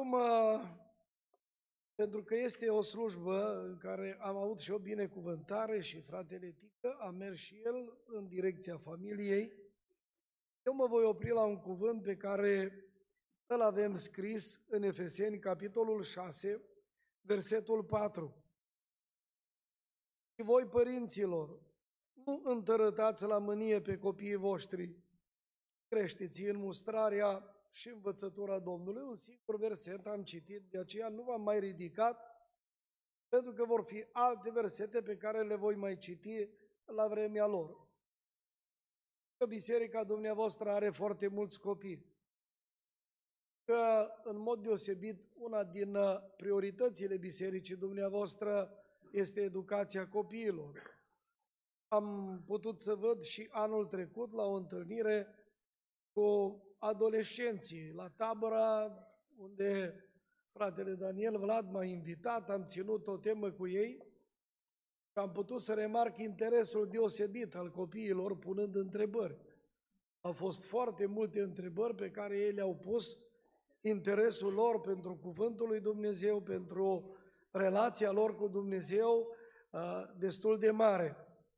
Acum, pentru că este o slujbă în care am avut și o binecuvântare și fratele Tică a mers și el în direcția familiei, eu mă voi opri la un cuvânt pe care îl avem scris în Efeseni, capitolul 6, versetul 4. Și voi, părinților, nu întărătați la mânie pe copiii voștri, creșteți în mustrarea și învățătura Domnului. Un singur verset am citit, de aceea nu v-am mai ridicat, pentru că vor fi alte versete pe care le voi mai citi la vremea lor. Că biserica dumneavoastră are foarte mulți copii, că în mod deosebit una din prioritățile bisericii dumneavoastră este educația copiilor. Am putut să văd și anul trecut la o întâlnire cu adolescenții, la tabăra unde fratele Daniel Vlad m-a invitat, am ținut o temă cu ei și am putut să remarc interesul deosebit al copiilor punând întrebări. Au fost foarte multe întrebări pe care ei le-au pus, interesul lor pentru cuvântul lui Dumnezeu, pentru relația lor cu Dumnezeu destul de mare.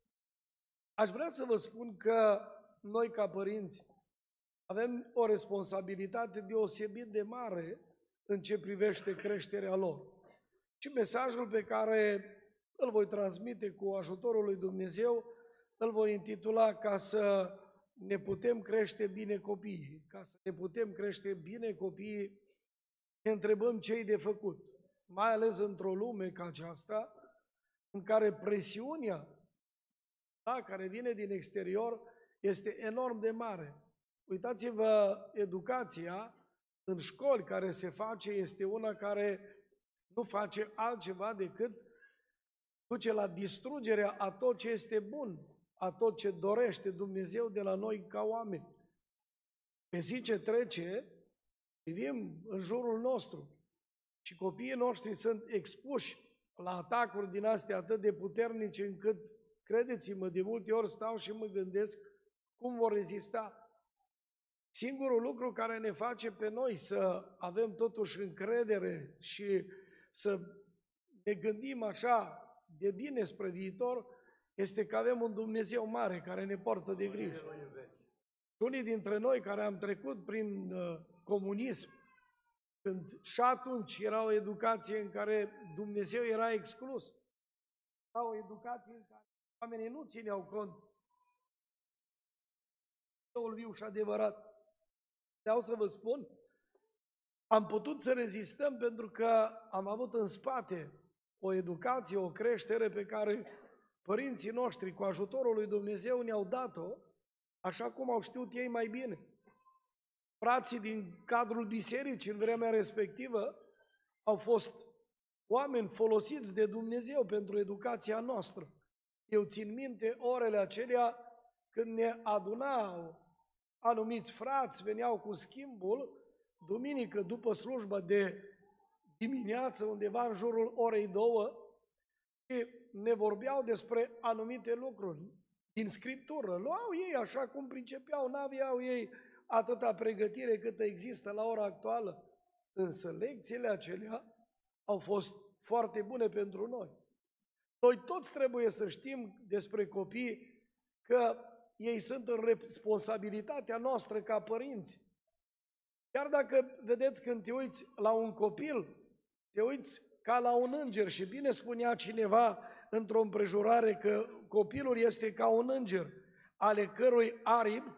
Aș vrea să vă spun că noi ca părinți avem o responsabilitate deosebit de mare în ce privește creșterea lor. Și mesajul pe care îl voi transmite cu ajutorul lui Dumnezeu, îl voi intitula Ca să ne putem crește bine copiii. Ca să ne putem crește bine copiii, ne întrebăm ce-i de făcut. Mai ales într-o lume ca aceasta, în care presiunea care vine din exterior este enorm de mare. Uitați-vă, educația în școli care se face este una care nu face altceva decât duce la distrugerea a tot ce este bun, a tot ce dorește Dumnezeu de la noi ca oameni. Pe zi ce trece, privim în jurul nostru și copiii noștri sunt expuși la atacuri din astea atât de puternice încât, credeți-mă, de multe ori stau și mă gândesc cum vor rezista. Singurul lucru care ne face pe noi să avem totuși încredere și să ne gândim așa de bine spre viitor este că avem un Dumnezeu mare care ne poartă de grijă. Unii dintre noi care am trecut prin comunism, când și atunci era o educație în care Dumnezeu era exclus, era o educație în care oamenii nu țineau cont de Dumnezeul viu și adevărat. Vreau să vă spun, am putut să rezistăm pentru că am avut în spate o educație, o creștere pe care părinții noștri, cu ajutorul lui Dumnezeu, ne-au dat-o, așa cum au știut ei mai bine. Frații din cadrul bisericii în vremea respectivă au fost oameni folosiți de Dumnezeu pentru educația noastră. Eu țin minte orele acelea când ne adunau anumiți frați, veneau cu schimbul, duminică după slujba de dimineață, undeva în jurul orei 2, și ne vorbeau despre anumite lucruri din Scriptură. Luau ei așa cum pricepeau, n-aveau ei atâta pregătire cât există la ora actuală. Însă lecțiile acelea au fost foarte bune pentru noi. Noi toți trebuie să știm despre copii că ei sunt în responsabilitatea noastră ca părinți. Chiar dacă, vedeți, când te uiți la un copil, te uiți ca la un înger și bine spunea cineva într-o împrejurare că copilul este ca un înger, ale cărui aripi,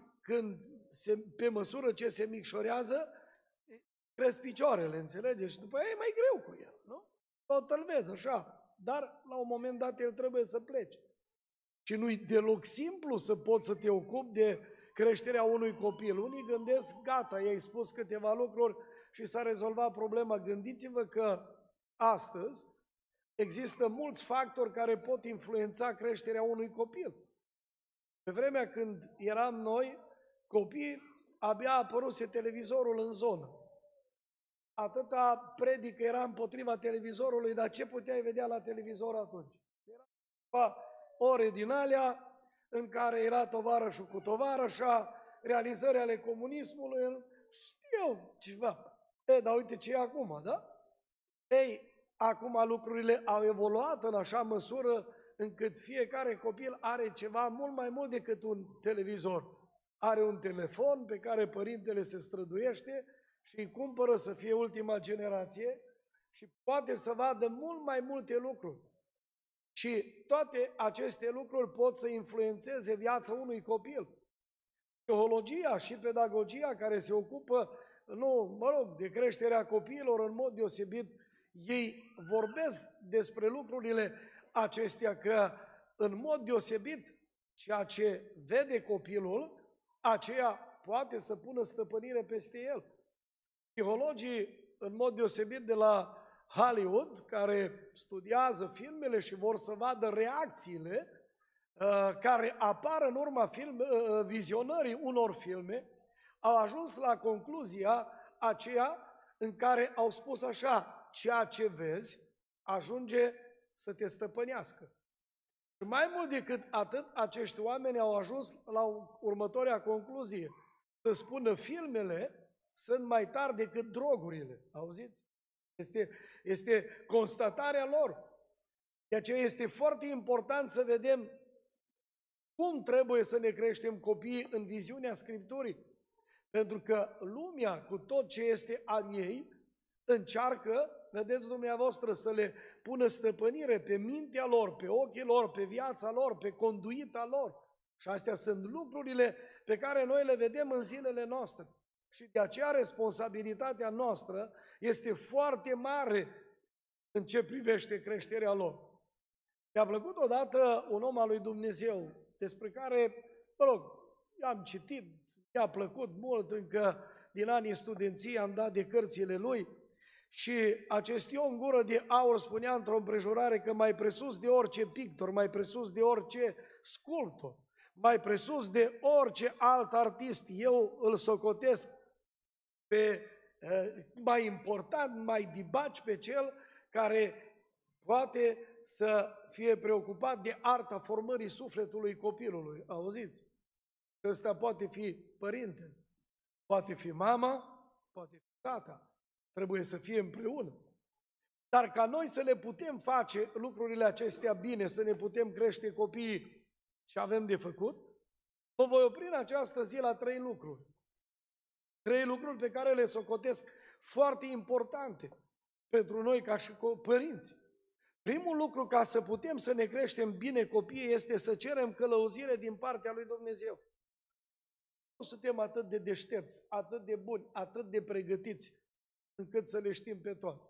pe măsură ce se micșorează, cresc picioarele, înțelegeți? Și după aia e mai greu cu el, nu? Tot îl vezi așa, dar la un moment dat el trebuie să plece. Și nu-i deloc simplu să poți să te ocupi de creșterea unui copil. Unii gândesc, gata, i-ai spus câteva lucruri și s-a rezolvat problema. Gândiți-vă că astăzi există mulți factori care pot influența creșterea unui copil. Pe vremea când eram noi copii, abia apăruse televizorul în zonă. Atâta predică era împotriva televizorului, dar ce puteai vedea la televizor atunci? Era ore din alea în care era tovarășul cu tovarășa, realizări ale comunismului, știu ceva. Dar uite ce e acum, da? Ei, acum lucrurile au evoluat în așa măsură încât fiecare copil are ceva mult mai mult decât un televizor. Are un telefon pe care părintele se străduiește și îi cumpără să fie ultima generație și poate să vadă mult mai multe lucruri. Și toate aceste lucruri pot să influențeze viața unui copil. Psihologia și pedagogia care se ocupă, de creșterea copiilor în mod deosebit, ei vorbesc despre lucrurile acestea, că în mod deosebit ceea ce vede copilul, aceea poate să pună stăpânire peste el. Psihologii, în mod deosebit de la Hollywood, care studiază filmele și vor să vadă reacțiile care apar în urma vizionării unor filme, au ajuns la concluzia aceea în care au spus așa: ceea ce vezi ajunge să te stăpânească. Și mai mult decât atât, acești oameni au ajuns la următoarea concluzie: să spună filmele sunt mai tari decât drogurile. Auziți? Este constatarea lor. De aceea este foarte important să vedem cum trebuie să ne creștem copiii în viziunea Scripturii. Pentru că lumea, cu tot ce este al ei, încearcă, vedeți dumneavoastră, să le pună stăpânire pe mintea lor, pe ochii lor, pe viața lor, pe conduita lor. Și astea sunt lucrurile pe care noi le vedem în zilele noastre. Și de aceea responsabilitatea noastră este foarte mare în ce privește creșterea lor. Mi-a plăcut odată un om al lui Dumnezeu, despre care, am citit, mi-a plăcut mult, încă din anii studenției am dat de cărțile lui, și acest om gură de aur spunea într-o împrejurare că mai presus de orice pictor, mai presus de orice sculptor, mai presus de orice alt artist, eu îl socotesc pe mai important, mai dibaci pe cel care poate să fie preocupat de arta formării sufletului copilului. Auziți? Ăsta poate fi părintele, poate fi mama, poate fi tata. Trebuie să fie împreună. Dar ca noi să le putem face lucrurile acestea bine, să ne putem crește copiii și avem de făcut, mă voi opri în această zi la 3 lucruri. 3 lucruri pe care le socotesc foarte importante pentru noi ca și părinți. Primul lucru, ca să putem să ne creștem bine copiii, este să cerem călăuzire din partea lui Dumnezeu. Nu suntem atât de deștepți, atât de buni, atât de pregătiți, încât să le știm pe toate.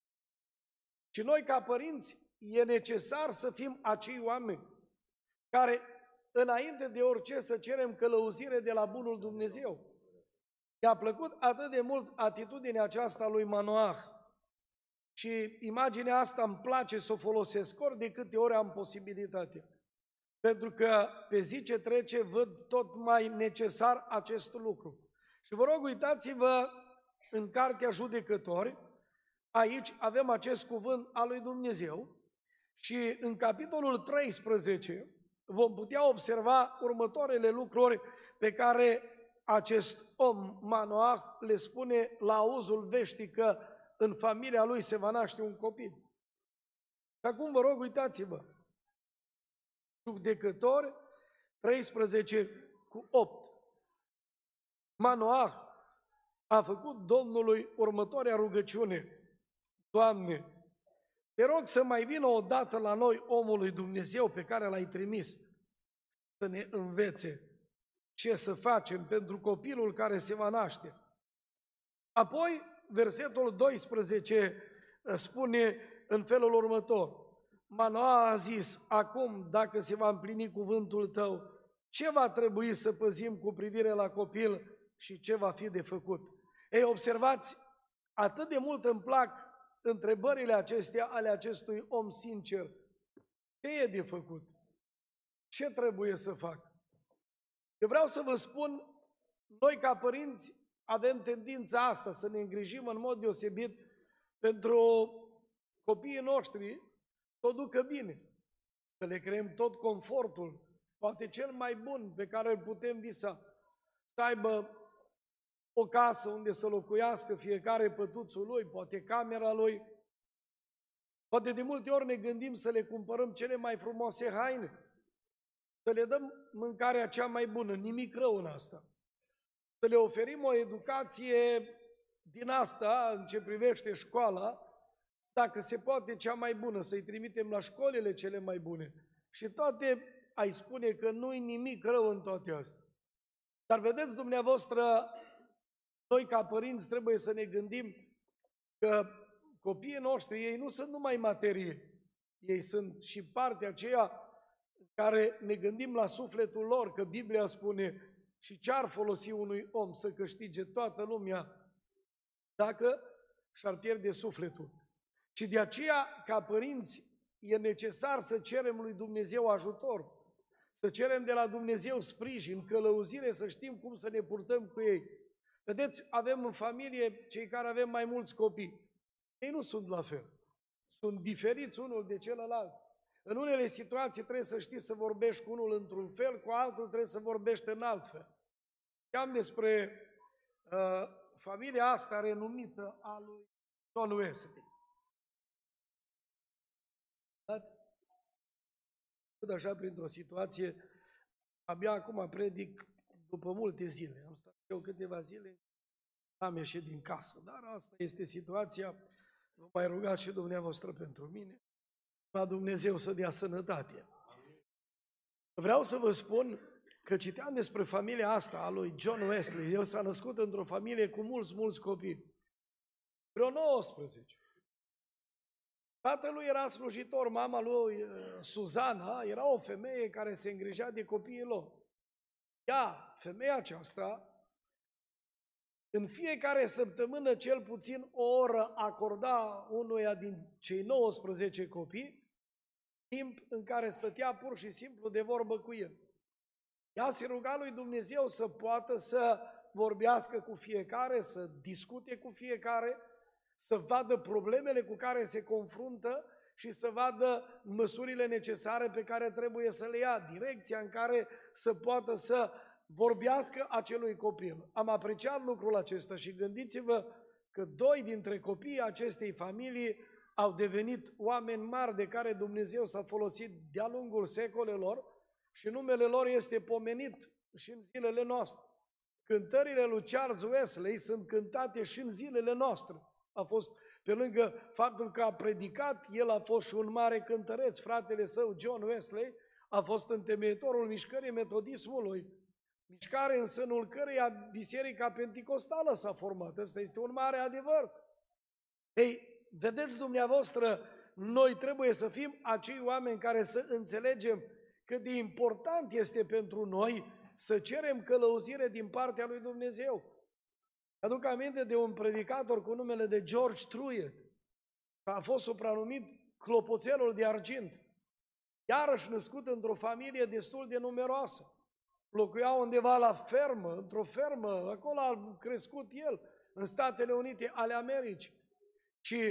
Și noi, ca părinți, e necesar să fim acei oameni care, înainte de orice, să cerem călăuzire de la bunul Dumnezeu. Mi-a plăcut atât de mult atitudinea aceasta lui Manoah și imaginea asta îmi place să o folosesc ori de câte ori am posibilitate. Pentru că pe zi ce trece văd tot mai necesar acest lucru. Și vă rog, uitați-vă în Cartea Judecători, aici avem acest cuvânt al lui Dumnezeu și în capitolul 13 vom putea observa următoarele lucruri pe care acest om, Manoah, le spune la auzul veștii că în familia lui se va naște un copil. Și acum vă rog, uitați-vă, Judecători 13:8. Manoah a făcut Domnului următoarea rugăciune: Doamne, te rog să mai vină odată la noi omul lui Dumnezeu pe care l-ai trimis, să ne învețe ce să facem pentru copilul care se va naște. Apoi, versetul 12 spune în felul următor: Manoah a zis: acum, dacă se va împlini cuvântul tău, ce va trebui să păzim cu privire la copil și ce va fi de făcut? Ei, observați, atât de mult îmi plac întrebările acestea ale acestui om sincer. Ce e de făcut? Ce trebuie să fac? Eu vreau să vă spun, noi ca părinți avem tendința asta să ne îngrijim în mod deosebit pentru copiii noștri să o ducă bine, să le creăm tot confortul, poate cel mai bun pe care îl putem visa, să aibă o casă unde să locuiască fiecare pătuțul lui, poate camera lui. Poate de multe ori ne gândim să le cumpărăm cele mai frumoase haine, să le dăm mâncarea cea mai bună, nimic rău în asta. Să le oferim o educație din asta, în ce privește școala, dacă se poate cea mai bună, să-i trimitem la școlile cele mai bune. Și toate ai spune că nu-i nimic rău în toate astea. Dar vedeți dumneavoastră, noi ca părinți trebuie să ne gândim că copiii noștri, ei nu sunt numai materie, ei sunt și partea aceea care ne gândim la sufletul lor, că Biblia spune și ce-ar folosi unui om să câștige toată lumea dacă și-ar pierde sufletul. Și de aceea, ca părinți, e necesar să cerem lui Dumnezeu ajutor, să cerem de la Dumnezeu sprijin, călăuzire, să știm cum să ne purtăm cu ei. Vedeți, avem în familie cei care avem mai mulți copii. Ei nu sunt la fel. Sunt diferiți unul de celălalt. În unele situații trebuie să știi să vorbești cu unul într-un fel, cu altul trebuie să vorbești în alt fel. Știam despre familia asta renumită a lui John Wesley. Așa printr-o situație, abia acum predic după multe zile. Am stat eu câteva zile, am ieșit din casă, dar asta este situația. Vă mai rugați și dumneavoastră pentru mine, ca Dumnezeu să dea sănătate. Vreau să vă spun că citeam despre familia asta a lui John Wesley. El s-a născut într-o familie cu mulți copii. Vreo 19. Tatălui era slujitor, mama lui Suzana era o femeie care se îngrija de copiii lor. Ea, femeia aceasta, în fiecare săptămână cel puțin o oră acorda unuia din cei 19 copii, timp în care stătea pur și simplu de vorbă cu el. Ea se ruga lui Dumnezeu să poată să vorbească cu fiecare, să discute cu fiecare, să vadă problemele cu care se confruntă și să vadă măsurile necesare pe care trebuie să le ia, direcția în care să poată să vorbească acelui copil. Am apreciat lucrul acesta și gândiți-vă că 2 dintre copiii acestei familii au devenit oameni mari de care Dumnezeu s-a folosit de-a lungul secolelor și numele lor este pomenit și în zilele noastre. Cântările lui Charles Wesley sunt cântate și în zilele noastre. A fost, pe lângă faptul că a predicat, el a fost și un mare cântăreț. Fratele său, John Wesley, a fost întemeietorul mișcării metodismului, mișcare în sânul căreia Biserica Penticostală s-a format. Ăsta este un mare adevăr. Ei, vedeți dumneavoastră, noi trebuie să fim acei oameni care să înțelegem cât de important este pentru noi să cerem călăuzire din partea lui Dumnezeu. Aduc aminte de un predicator cu numele de George Truett. A fost supranumit clopoțelul de argint. Iarăși născut într-o familie destul de numeroasă. Locuia undeva la fermă, într-o fermă, acolo a crescut el, în Statele Unite ale Americii. Și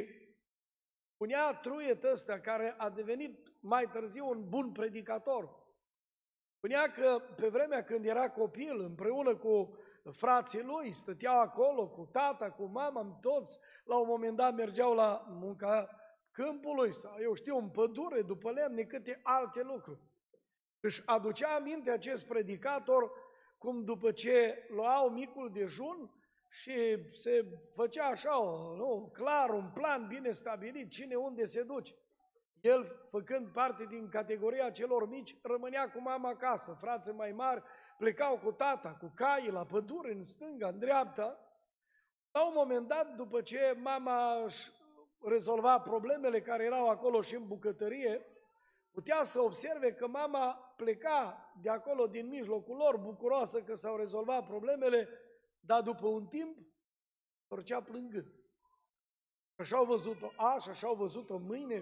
spunea Truett ăsta, care a devenit mai târziu un bun predicator, spunea că pe vremea când era copil, împreună cu frații lui, stăteau acolo cu tata, cu mama, toți, la un moment dat mergeau la munca câmpului sau, eu știu, în pădure, după lemne, câte alte lucruri. Își aducea aminte acest predicator cum după ce luau micul dejun și se făcea așa, nu, clar, un plan bine stabilit, cine unde se duce. El, făcând parte din categoria celor mici, rămânea cu mama acasă. Frații mai mari plecau cu tata, cu caii, la pădure, în stânga, în dreapta. La un moment dat, după ce mama își rezolva problemele care erau acolo și în bucătărie, putea să observe că mama pleca de acolo din mijlocul lor, bucuroasă că s-au rezolvat problemele, dar după un timp, torcea plângând. Așa au văzut-o azi, așa au văzut-o mâine.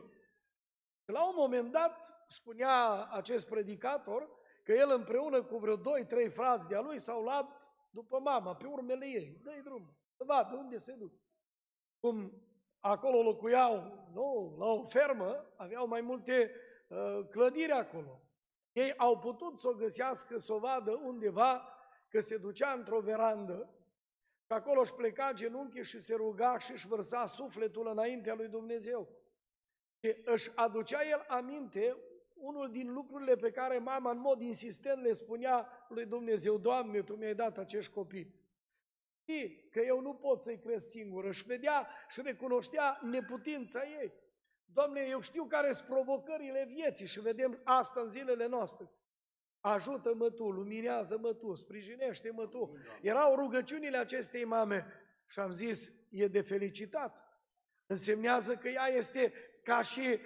La un moment dat, spunea acest predicator, că el împreună cu vreo 2-3 frați de-a lui s-au luat după mama, pe urmele ei. Dă-i drum, să vadă unde se duc. Cum acolo locuiau, nu, la o fermă, aveau mai multe clădiri acolo. Ei au putut să o găsească, să o vadă undeva, că se ducea într-o verandă, Și acolo își pleca genunchii și se ruga și își vărsa sufletul înaintea lui Dumnezeu. Și își aducea el aminte unul din lucrurile pe care mama în mod insistent le spunea lui Dumnezeu: Doamne, Tu mi-ai dat acești copii. Și că eu nu pot să-i cresc singur. Își vedea și recunoștea neputința ei. Doamne, eu știu care sunt provocările vieții și vedem asta în zilele noastre. Ajută-mă Tu, luminează-mă Tu, sprijinește-mă Tu. Erau rugăciunile acestei mame și am zis, e de felicitat. Însemnează că ea este ca și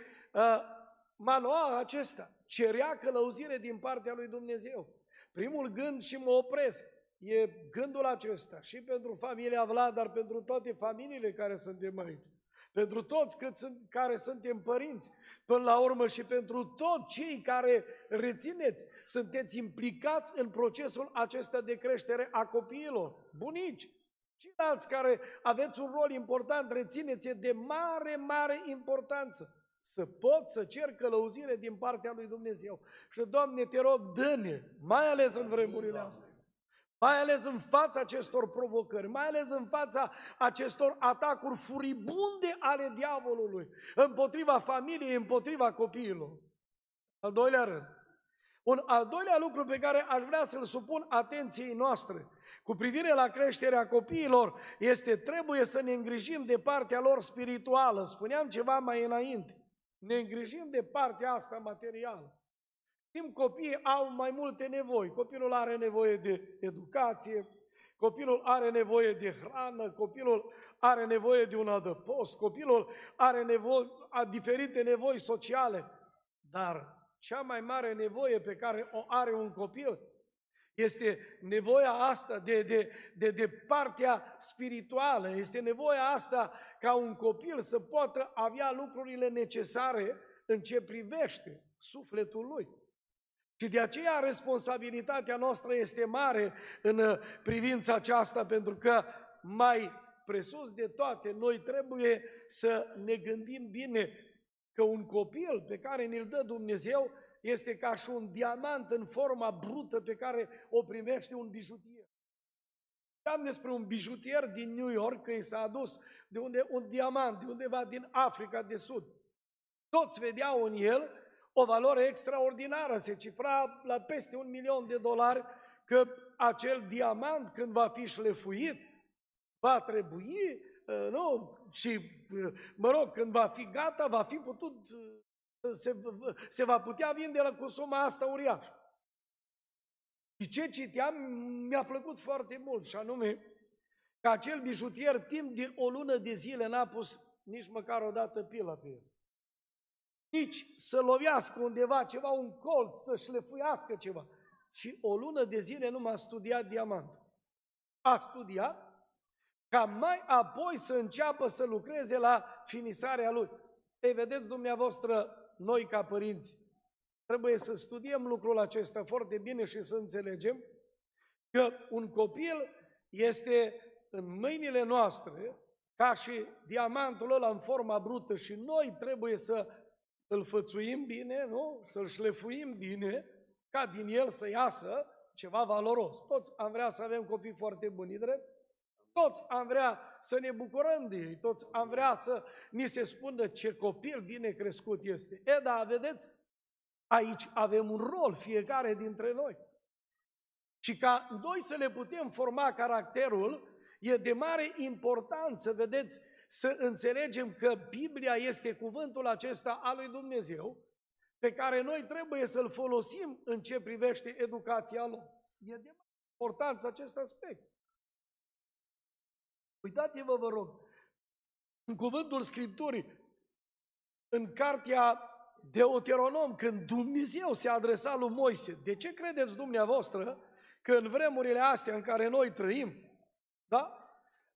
manual acesta. Cerea călăuzire din partea lui Dumnezeu. Primul gând, și mă opresc, e gândul acesta și pentru familia Vlad, dar pentru toate familiile care suntem aici. Pentru toți care suntem părinți, până la urmă și pentru toți cei care, rețineți, sunteți implicați în procesul acesta de creștere a copiilor, bunici, ceilalți care aveți un rol important, rețineți, e de mare, mare importanță să poți să cer călăuzire din partea lui Dumnezeu. Și, Doamne, te rog, dă-ne, mai ales în vremurile astea, mai ales în fața acestor provocări, mai ales în fața acestor atacuri furibunde ale diavolului, împotriva familiei, împotriva copiilor. Al doilea rând, un al doilea lucru pe care aș vrea să-l supun atenției noastre cu privire la creșterea copiilor este: trebuie să ne îngrijim de partea lor spirituală. Spuneam ceva mai înainte, ne îngrijim de partea asta materială. Știm, copiii au mai multe nevoi. Copilul are nevoie de educație, copilul are nevoie de hrană, copilul are nevoie de un adăpost, copilul are diferite nevoi sociale. Dar cea mai mare nevoie pe care o are un copil este nevoia asta de partea spirituală, este nevoia asta ca un copil să poată avea lucrurile necesare în ce privește sufletul lui. Și de aceea responsabilitatea noastră este mare în privința aceasta, pentru că mai presus de toate, noi trebuie să ne gândim bine că un copil pe care ne-l dă Dumnezeu este ca și un diamant în forma brută pe care o primește un bijutier. Am despre un bijutier din New York că i s-a adus un diamant de undeva din Africa de Sud. Toți vedeau în el o valoare extraordinară, se cifra la peste $1.000.000 că acel diamant, când va fi șlefuit, va trebui, când va fi gata, va fi putut, se va putea vinde cu suma asta uriașă. Și ce citeam mi-a plăcut foarte mult, și anume că acel bijutier timp de o lună de zile n-a pus nici măcar o dată pila pe el. Nici să lovească undeva ceva, un colț, să șlefuiască ceva. Și o lună de zile nu m-a studiat diamantul. A studiat ca mai apoi să înceapă să lucreze la finisarea lui. Ei, vedeți dumneavoastră, noi ca părinți trebuie să studiem lucrul acesta foarte bine și să înțelegem că un copil este în mâinile noastre ca și diamantul ăla în forma brută și noi trebuie să îl fățuim bine, nu? Să-l șlefuim bine, ca din el să iasă ceva valoros. Toți am vrea să avem copii foarte buni, drept? Toți am vrea să ne bucurăm de ei, toți am vrea să ni se spună ce copil bine crescut este. Dar vedeți, aici avem un rol fiecare dintre noi. Și ca noi să le putem forma caracterul, e de mare importanță, vedeți, să înțelegem că Biblia este cuvântul acesta al lui Dumnezeu, pe care noi trebuie să-l folosim în ce privește educația lor. E de mare importanță acest aspect. Uitați-vă, vă rog, în cuvântul Scripturii, în cartea Deuteronom, când Dumnezeu se adresa lui Moise, de ce credeți dumneavoastră că în vremurile astea în care noi trăim, da,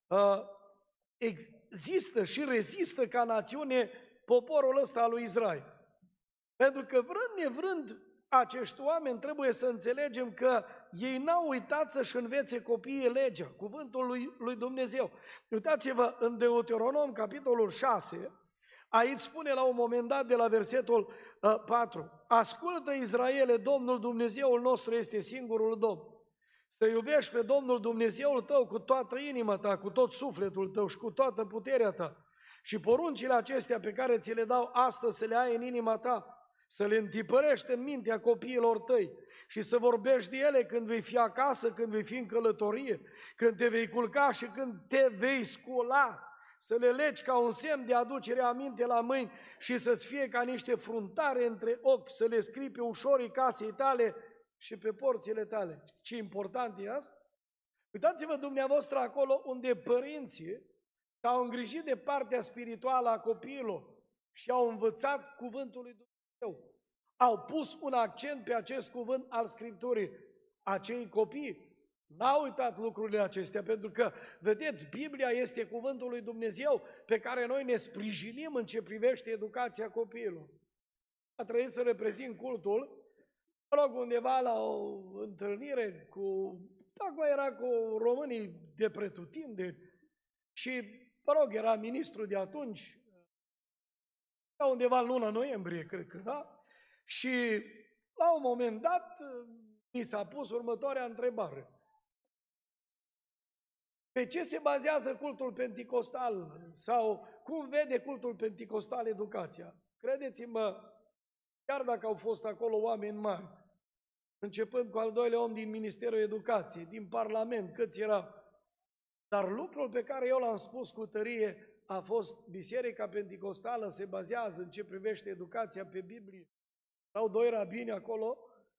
există și rezistă ca națiune poporul ăsta al lui Israel? Pentru că vrând nevrând, acești oameni trebuie să înțelegem că ei n-au uitat să-și învețe copiii legea, cuvântul lui Dumnezeu. Uitați-vă în Deuteronom, capitolul 6, aici spune la un moment dat de la versetul 4: Ascultă, Israele, Domnul Dumnezeul nostru este singurul Domn. să iubești pe Domnul Dumnezeul tău cu toată inima ta, cu tot sufletul tău și cu toată puterea ta. Și poruncile acestea pe care ți le dau astăzi să le ai în inima ta, să le întipărești în mintea copiilor tăi și să vorbești de ele când vei fi acasă, când vei fi în călătorie, când te vei culca și când te vei scula, să le legi ca un semn de aducere aminte la mâini și să-ți fie ca niște fruntare între ochi, să le scrii pe ușorii casei tale și pe porțile tale. Ce important e asta? Uitați-vă dumneavoastră acolo unde părinții s-au îngrijit de partea spirituală a copiilor și au învățat cuvântul lui Dumnezeu. Au pus un accent pe acest cuvânt al Scripturii. Acei copii n-au uitat lucrurile acestea, pentru că, vedeți, Biblia este cuvântul lui Dumnezeu pe care noi ne sprijinim în ce privește educația copiilor. A trebuit să reprezint cultul, mă rog, undeva la o întâlnire cu, acum era cu românii de pretutindeni și, mă rog, era ministru de atunci, undeva în luna noiembrie, cred că, da? Și la un moment dat mi s-a pus următoarea întrebare. Pe ce se bazează cultul penticostal? Sau cum vede cultul penticostal educația? Credeți-mă, chiar dacă au fost acolo oameni mari, începând cu al doilea om din Ministerul Educației, din Parlament, câți erau, dar lucrul pe care eu l-am spus cu tărie a fost Biserica Penticostală se bazează în ce privește educația pe Biblie. Erau doi rabini acolo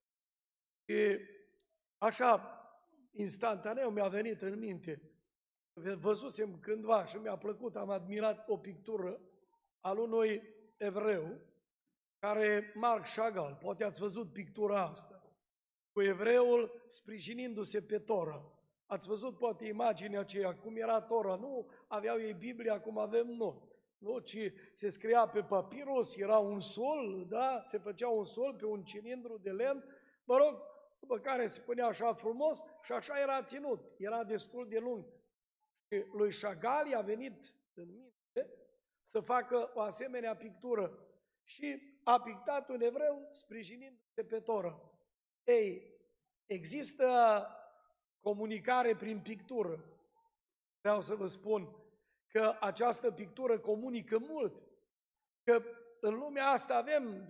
și așa, instantaneu mi-a venit în minte. Văzusem cândva și mi-a plăcut, am admirat o pictură al unui evreu, care, Marc Chagall, poate ați văzut pictura asta, cu evreul sprijinindu-se pe Tora. Ați văzut poate imaginea aceea, cum era Tora, nu aveau ei Biblia cum avem noi, nu? Ci se scria pe papirus, era un sol, da? Se făcea un sol pe un cilindru de lemn, mă rog, după care se punea așa frumos și așa era ținut, era destul de lung. Și lui Chagall i-a venit în minte să facă o asemenea pictură și a pictat un evreu sprijinindu-se pe Tora. Ei, există comunicare prin pictură. Vreau să vă spun că această pictură comunică mult, că în lumea asta avem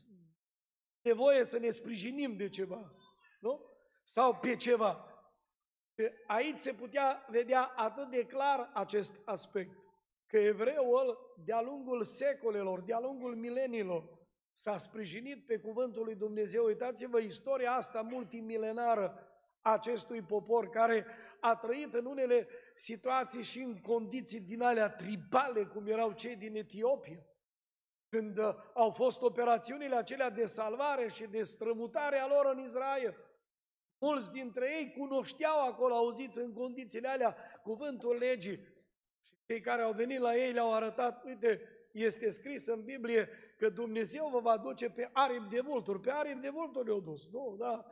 nevoie să ne sprijinim de ceva, nu? Sau pe ceva. Aici se putea vedea atât de clar acest aspect, că evreul, de-a lungul secolelor, de-a lungul mileniilor, s-a sprijinit pe cuvântul lui Dumnezeu. Uitați-vă istoria asta multimilenară a acestui popor, care a trăit în unele situații și în condiții din alea tribale, cum erau cei din Etiopia, când au fost operațiunile acelea de salvare și de strămutare a lor în Israel. Mulți dintre ei cunoșteau acolo, auziți, în condițiile alea, cuvântul legii. Și cei care au venit la ei le-au arătat, uite, este scris în Biblie că Dumnezeu vă va duce pe aripi de vulturi. Pe aripi de vulturi le-au dus, nu? Da?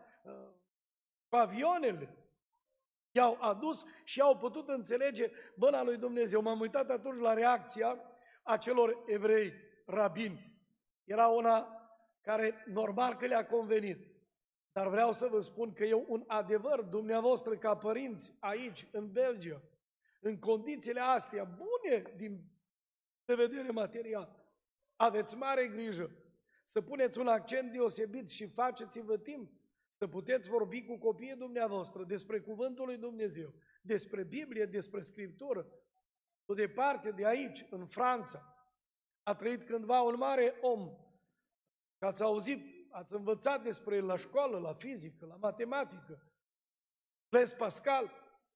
Avioanele i-au adus și au putut înțelege mâna lui Dumnezeu. M-am uitat atunci la reacția acelor evrei rabini. Era una care normal că le-a convenit. Dar vreau să vă spun că e un adevăr, dumneavoastră ca părinți aici, în Belgia, în condițiile astea bune din de vedere material, aveți mare grijă să puneți un accent deosebit și faceți-vă timp să puteți vorbi cu copiii dumneavoastră despre cuvântul lui Dumnezeu, despre Biblie, despre Scriptură. Tu departe de aici, în Franța, a trăit cândva un mare om și ați auzit, ați învățat despre el la școală, la fizică, la matematică. Blaise Pascal,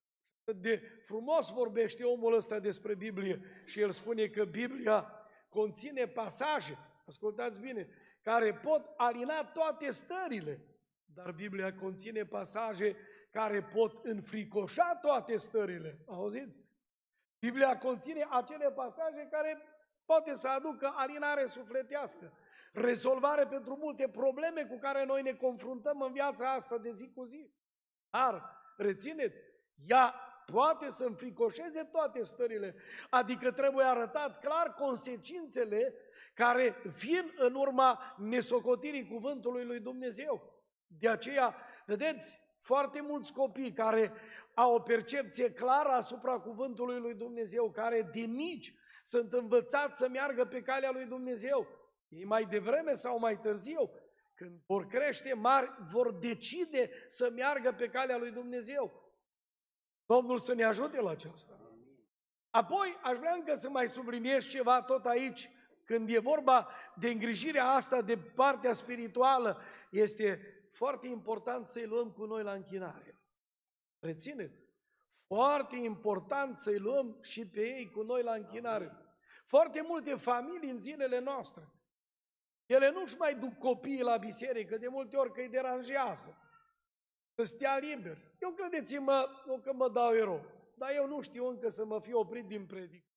de frumos vorbește omul ăsta despre Biblie și el spune că Biblia conține pasaje, ascultați bine, care pot alina toate stările, dar Biblia conține pasaje care pot înfricoșa toate stările. Auziți? Biblia conține acele pasaje care poate să aducă alinare sufletească, rezolvare pentru multe probleme cu care noi ne confruntăm în viața asta de zi cu zi. Dar, rețineți, ea poate să înfricoșeze toate stările, adică trebuie arătat clar consecințele care vin în urma nesocotirii cuvântului lui Dumnezeu. De aceea, vedeți, foarte mulți copii care au o percepție clară asupra cuvântului lui Dumnezeu, care de mici sunt învățați să meargă pe calea lui Dumnezeu. Ei mai devreme sau mai târziu, când vor crește mari, vor decide să meargă pe calea lui Dumnezeu. Domnul să ne ajute la aceasta. Apoi, aș vrea încă să mai subliniez ceva tot aici, când e vorba de îngrijirea asta de partea spirituală, este foarte important să-i luăm cu noi la închinare. Rețineți? Foarte important să-i luăm și pe ei cu noi la închinare. Foarte multe familii în zilele noastre, ele nu-și mai duc copiii la biserică, de multe ori că îi deranjează, să stea liber. Eu credeți-mă, nu că mă dau erou, dar eu nu știu încă să mă fiu oprit din predică.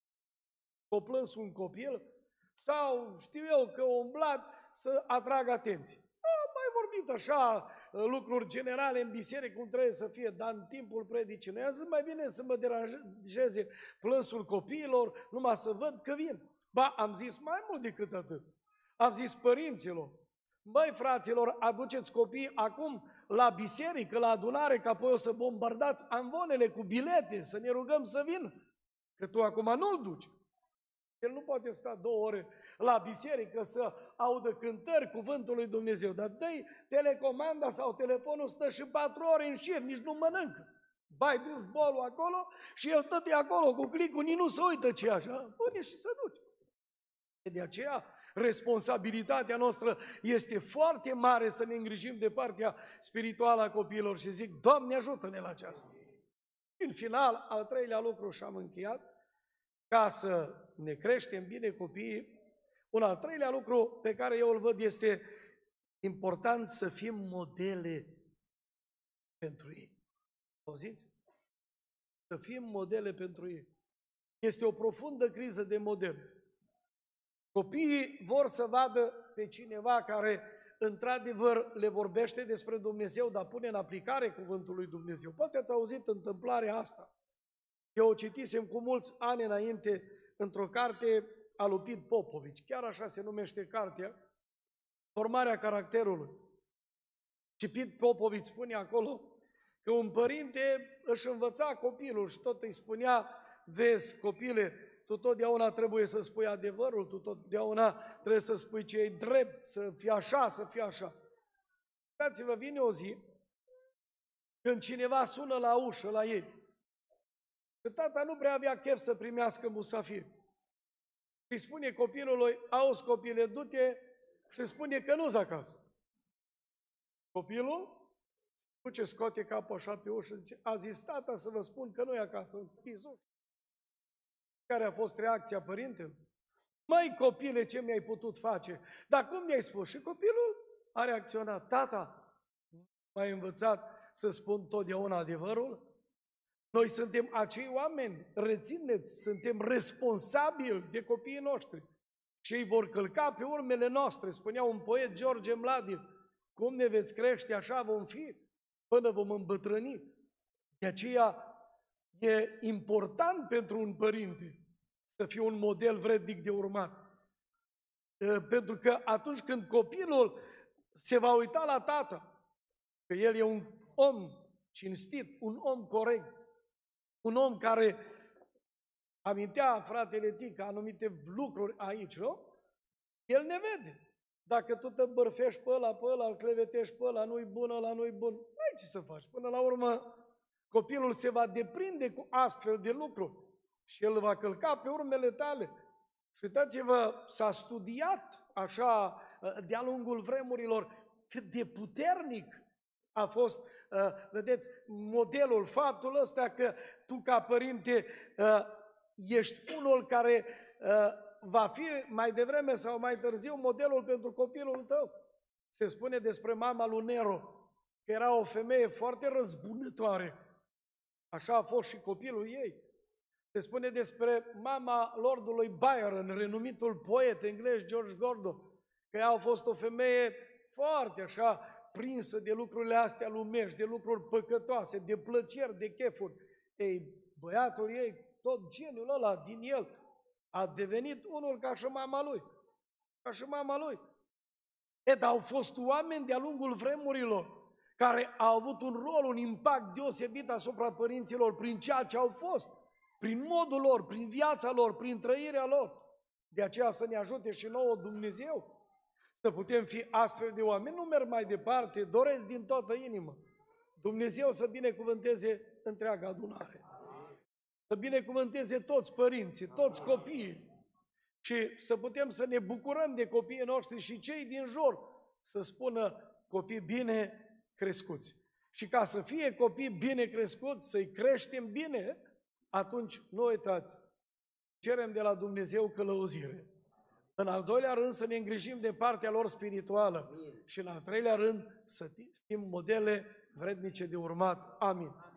O plâns un copil sau știu eu că o umblat să atrag atenție. Am mai vorbit așa lucruri generale în biserică cum trebuie să fie, dar în timpul predicii noi zis mai bine să mă deranjeze plânsul copiilor, numai să văd că vin. Ba, am zis mai mult decât atât. Am zis părinților, băi fraților, aduceți copiii acum la biserică, la adunare, ca apoi o să bombardați amvonele cu bilete, să ne rugăm să vină. Că tu acum nu-l duci. El nu poate sta 2 ore la biserică să audă cântări cuvântul lui Dumnezeu, dar dă-i telecomanda sau telefonul, stă și 4 ore în șir, nici nu mănâncă. Bai, duci bolul acolo și el tot acolo cu clicul, nici nu se uită ce așa. Pune și să duci. De aceea, responsabilitatea noastră este foarte mare să ne îngrijim de partea spirituală a copiilor și zic, Doamne ajută-ne la aceasta. În final, al 3-lea lucru și am încheiat, ca să ne creștem bine copiii, un al 3-lea lucru pe care eu îl văd este important să fim modele pentru ei. Auziți? Să fim modele pentru ei. Este o profundă criză de model. Copiii vor să vadă pe cineva care într-adevăr le vorbește despre Dumnezeu, dar pune în aplicare cuvântul lui Dumnezeu. Poate ați auzit întâmplarea asta. Eu o citisem cu mulți ani înainte într-o carte a lui Pete Popovici, chiar așa se numește cartea, Formarea caracterului. Și Pete Popovici spune acolo că un părinte își învăța copilul și tot îi spunea, vezi copile, tu totdeauna trebuie să spui adevărul, tu totdeauna trebuie să spui ce e drept, să fii așa, să fii așa. Uitați-vă, vine o zi când cineva sună la ușă la ei. Că tata nu prea avea chef să primească musafiri. Îi spune copilului, auzi copile, du-te și spune că nu-s acasă. Copilul duce, scoate capul așa pe ușă, zice, a zis tata să vă spun că nu e acasă. Iisus. Care a fost reacția părintelui? Măi copile, ce mi-ai putut face? Dar cum mi-ai spus? Și copilul a reacționat, tata, m-ai învățat să spun totdeauna adevărul? Noi suntem acei oameni, rețineți, suntem responsabili de copiii noștri. Și ei vor călca pe urmele noastre, spunea un poet George Mladin, cum ne veți crește, așa vom fi, până vom îmbătrâni. De aceea e important pentru un părinte să fie un model vrednic de urmat. Pentru că atunci când copilul se va uita la tată, că el e un om cinstit, un om corect, un om care amintea fratele Tica anumite lucruri aici, nu? El ne vede. Dacă tu te bărfești pe ăla, îl clevetești pe ăla, nu-i bun, ăla nu-i bun, n-ai ce să faci. Până la urmă, copilul se va deprinde cu astfel de lucruri și el va călca pe urmele tale. Și uitați-vă, s-a studiat așa de-a lungul vremurilor cât de puternic a fost, vedeți, modelul, faptul ăsta că tu ca părinte ești unul care va fi mai devreme sau mai târziu modelul pentru copilul tău. Se spune despre mama lui Nero că era o femeie foarte răzbunătoare. Așa a fost și copilul ei. Se spune despre mama lordului Byron, renumitul poet englez George Gordon, că ea a fost o femeie foarte așa prinsă de lucrurile astea lumești, de lucruri păcătoase, de plăceri, de chefuri. Ei, băiatul ei, tot geniul ăla din el, a devenit unul ca și mama lui. Ca și mama lui. Dar au fost oameni de-a lungul vremurilor care au avut un rol, un impact deosebit asupra părinților prin ceea ce au fost, prin modul lor, prin viața lor, prin trăirea lor. De aceea să ne ajute și nouă Dumnezeu să putem fi astfel de oameni. Nu merg mai departe, doresc din toată inima Dumnezeu să binecuvânteze întreaga adunare, să binecuvânteze toți părinții, toți copiii și să putem să ne bucurăm de copiii noștri și cei din jur să spună copii bine crescuți. Și ca să fie copii bine crescuți, să-i creștem bine, atunci nu uitați, cerem de la Dumnezeu călăuzire. În al doilea rând să ne îngrijim de partea lor spirituală și în al treilea rând să fim modele vrednice de urmat. Amin.